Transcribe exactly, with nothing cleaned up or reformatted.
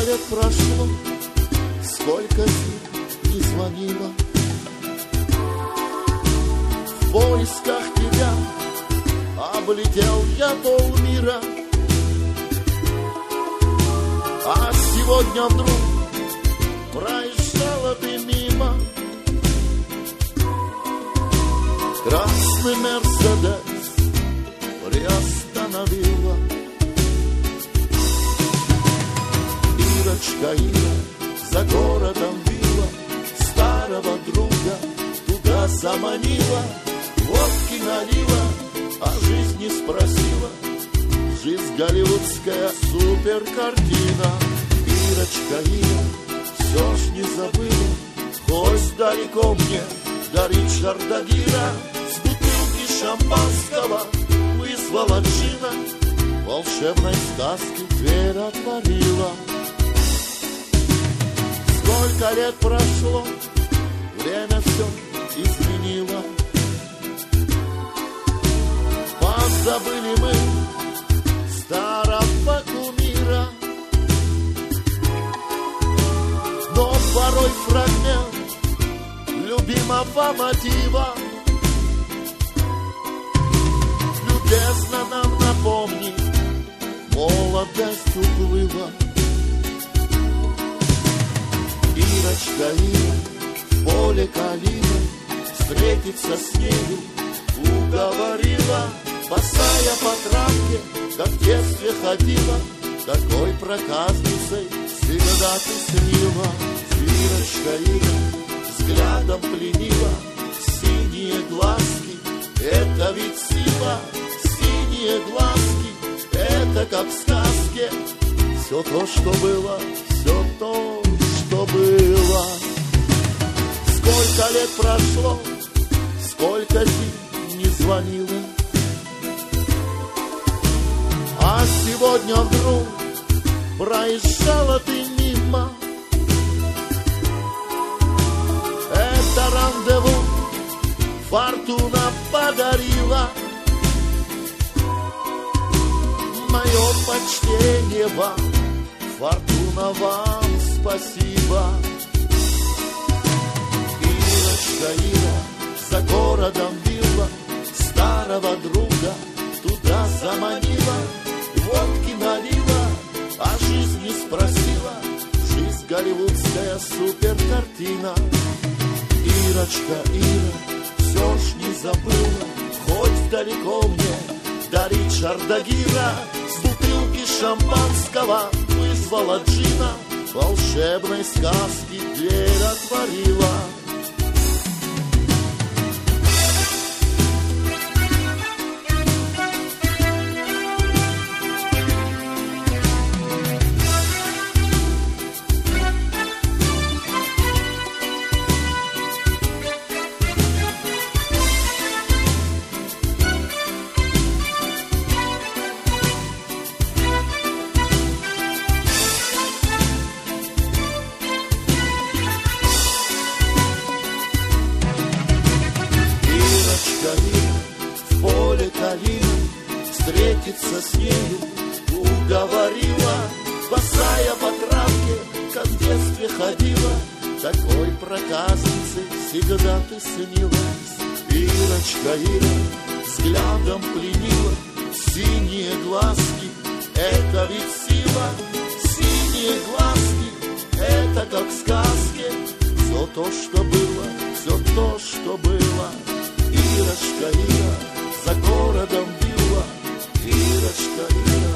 лет прошло, сколько ты не звонила. В поисках тебя облетел я полмира, а сегодня вдруг проезжала ты мимо. Красный Мерседес приостановила. Ирочка, Ира, за городом вилла, старого друга туда заманила. Водки налила, а жизни спросила. Жизнь голливудская суперкартина. Ирочка, Ира, все ж не забыла, хоть далеко мне до Ричарда Гира. С бутылки шампанского вызвала джина, волшебной сказки дверь отворила. Сколько лет прошло, время все изменило. Позабыли мы старого кумира, но порой фрагмент любимого мотива любезно нам напомни, молодость уплыла. Ирочка, Ира, в поле калина встретиться с нею уговорила. Босая по травке, как в детстве ходила, такой проказницей всегда ты снила. Ирочка, Ира, взглядом пленила синие глазки, это ведь сила. Синие глазки, это как в сказке. Все то, что было, все то, что было. Сколько лет прошло, сколько ты не звонила, а сегодня вдруг проезжала ты мимо. Это рандеву фортуна подарила. Мое почтение вам, фортуна, вам спасибо. Ирочка, Ира, за городом вилла, старого друга туда заманила. Водки налила, а жизнь не спросила. Жизнь голливудская суперкартина. Ирочка, Ира, все ж не забыла, хоть далеко мне до Ричарда Гира. С бутылки шампанского вызвала джина, волшебной сказки дверь отворила. В поле калина встретиться с нею уговорила. Босая по травке, как в детстве ходила, такой проказницей всегда ты снилась. Ирочка, Ира, взглядом пленила синие глазки, это ведь сила. Синие глазки, это как в сказке. Все то, что было, все то, что было. Ирочка, Ира, за городом вилла. Ирочка, Ира,